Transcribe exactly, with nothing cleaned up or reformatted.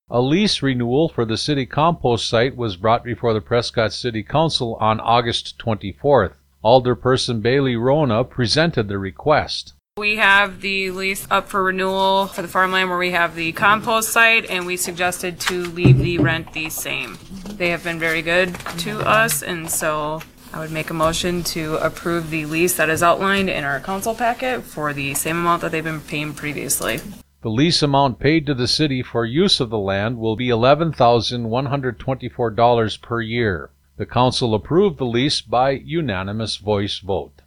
A lease renewal for the city compost site was brought before the Prescott City Council on August twenty-fourth. Alderperson Bailey Rona presented the request. We have the lease up for renewal for the farmland where we have the compost site, and we suggested to leave the rent the same. They have been very good to us, and so I would make a motion to approve the lease that is outlined in our council packet for the same amount that they've been paying previously. The lease amount paid to the city for use of the land will be eleven thousand one hundred twenty-four dollars per year. The council approved the lease by unanimous voice vote.